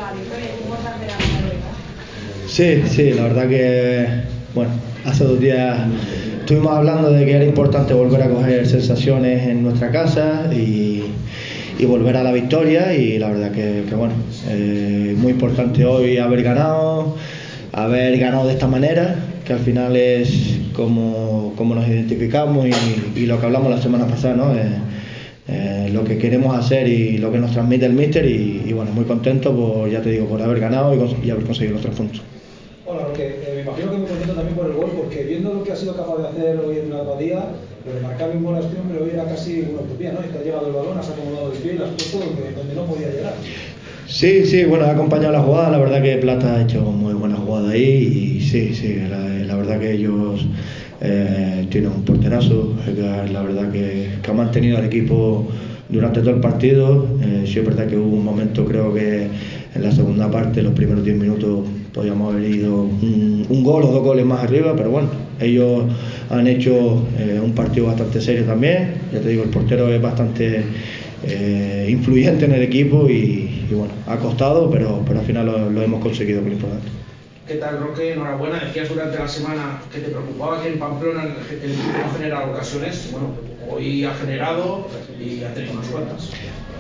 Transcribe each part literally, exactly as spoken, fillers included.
la victoria. Es importante ganar hoy, ¿no? Sí, sí, la verdad que, bueno, hace dos días estuvimos hablando de que era importante volver a coger sensaciones en nuestra casa y, y volver a la victoria, y la verdad que, que bueno, eh, muy importante hoy haber ganado, haber ganado de esta manera, que al final es como, como nos identificamos y, y lo que hablamos la semana pasada, ¿no? Eh, eh, lo que queremos hacer y lo que nos transmite el míster, y, y bueno, muy contento, por, ya te digo, por haber ganado y, y haber conseguido los tres puntos. Hola Roque, eh, me imagino que muy contento también por el gol, porque viendo lo que ha sido capaz de hacer hoy en la Badía, lo de marcarle un gol a este hombre hoy era casi una utopía, ¿no? Y te ha llegado el balón, has acomodado el pie y lo has puesto donde, donde no podía llegar. Sí, sí, bueno, ha acompañado la jugada, la verdad que Plata ha hecho muy buena jugada ahí, y sí, sí, la, la verdad que ellos eh, tienen un porterazo, la verdad que, que ha mantenido al equipo durante todo el partido. Eh, sí es verdad que hubo un momento, creo que en la segunda parte, los primeros diez minutos, podíamos haber ido un, un gol o dos goles más arriba, pero bueno, ellos han hecho eh, un partido bastante serio también. Ya te digo, el portero es bastante eh, influyente en el equipo y, y bueno, ha costado, pero, pero al final lo, lo hemos conseguido, que es lo importante. ¿Qué tal, Roque? Enhorabuena. Decías durante la semana que te preocupaba que en Pamplona el, el equipo no generara ocasiones. Bueno, hoy ha generado y ha tenido unas cuantas.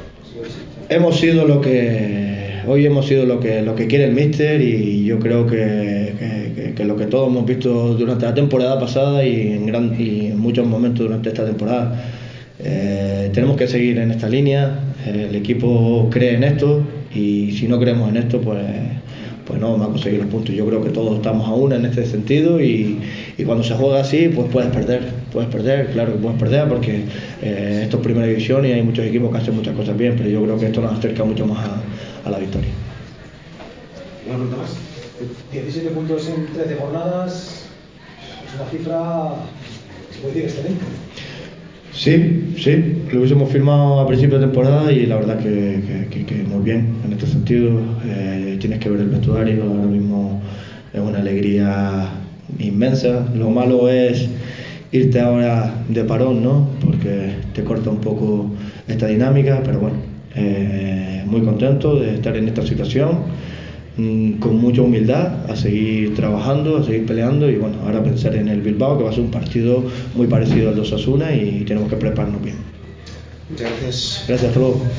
Hemos sido lo que hoy hemos sido lo que lo que quiere el míster, y yo creo que, que, que lo que todos hemos visto durante la temporada pasada y en, gran, y en muchos momentos durante esta temporada. Eh, tenemos que seguir en esta línea. Eh, el equipo cree en esto, y si no creemos en esto, pues pues no vamos a conseguir los puntos. Yo creo que todos estamos a una en este sentido, y, y cuando se juega así, pues puedes perder, puedes perder, claro que puedes perder, porque eh, esto es primera división y hay muchos equipos que hacen muchas cosas bien, pero yo creo que esto nos acerca mucho más a, a la victoria. ¿Una pregunta más? diecisiete puntos en trece jornadas, es una cifra, se puede decir, excelente. Sí, sí, lo hubiésemos firmado a principio de temporada, y la verdad que, que, que, que muy bien en este sentido. Eh, tienes que ver el vestuario, ahora mismo es una alegría inmensa. Lo malo es irte ahora de parón, ¿no? Porque te corta un poco esta dinámica, pero bueno, eh, muy contento de estar en esta situación, con mucha humildad, a seguir trabajando, a seguir peleando, y bueno, ahora pensar en el Bilbao, que va a ser un partido muy parecido al de Osasuna, y tenemos que prepararnos bien. Muchas gracias. Gracias, hasta luego.